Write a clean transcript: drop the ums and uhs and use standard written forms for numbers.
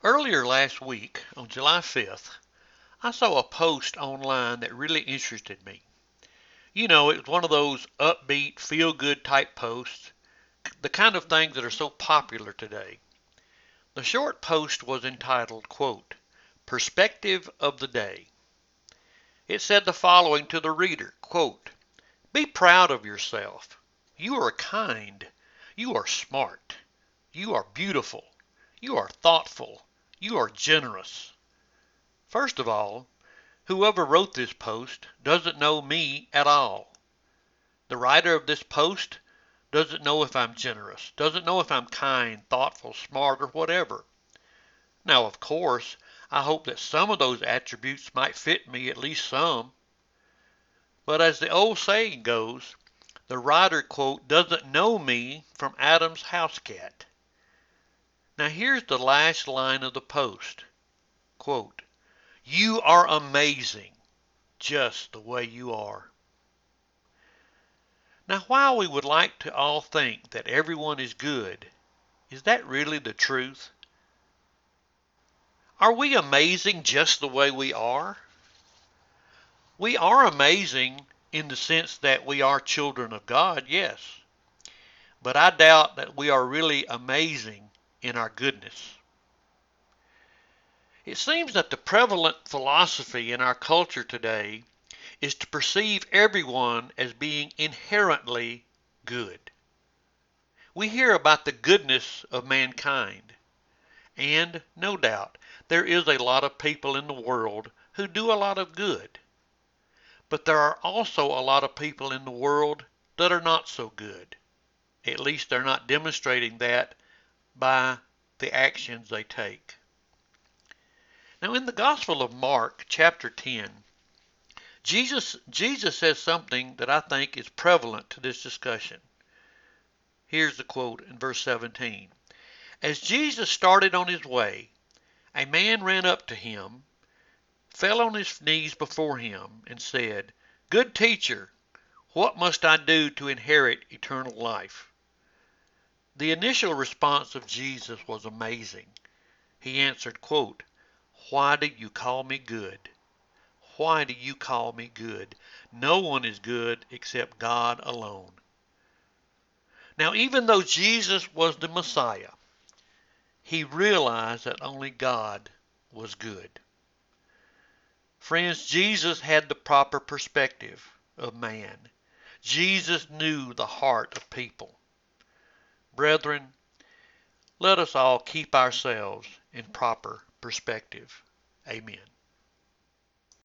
Earlier last week, on July 5th, I saw a post online that really interested me. It was one of those upbeat, feel good type posts, the kind of things that are so popular today. The short post was entitled, quote, Perspective of the Day. It said the following to the reader, quote, Be proud of yourself. You are kind. You are smart. You are beautiful. You are thoughtful. You are generous. First of all, whoever wrote this post doesn't know me at all. The writer of this post doesn't know if I'm generous, doesn't know if I'm kind, thoughtful, smart, or whatever. Now, of course, I hope that some of those attributes might fit me, at least some. But as the old saying goes, the writer, quote, doesn't know me from Adam's house cat. Now here's the last line of the post, quote, You are amazing, just the way you are. Now, while we would like to all think that everyone is good, is that really the truth? Are we amazing just the way we are? We are amazing in the sense that we are children of God, yes. But I doubt that we are really amazing in our goodness. It seems that the prevalent philosophy in our culture today is to perceive everyone as being inherently good. We hear about the goodness of mankind, and no doubt there is a lot of people in the world who do a lot of good. But there are also a lot of people in the world that are not so good. At least they're not demonstrating that by the actions they take. Now in the Gospel of Mark, chapter 10, Jesus says something that I think is prevalent to this discussion. Here's the quote in verse 17. As Jesus started on his way, a man ran up to him, fell on his knees before him, and said, Good teacher, what must I do to inherit eternal life? The initial response of Jesus was amazing. He answered, quote, Why do you call me good? Why do you call me good? No one is good except God alone. Now, even though Jesus was the Messiah, he realized that only God was good. Friends, Jesus had the proper perspective of man. Jesus knew the heart of people. Brethren, let us all keep ourselves in proper perspective. Amen.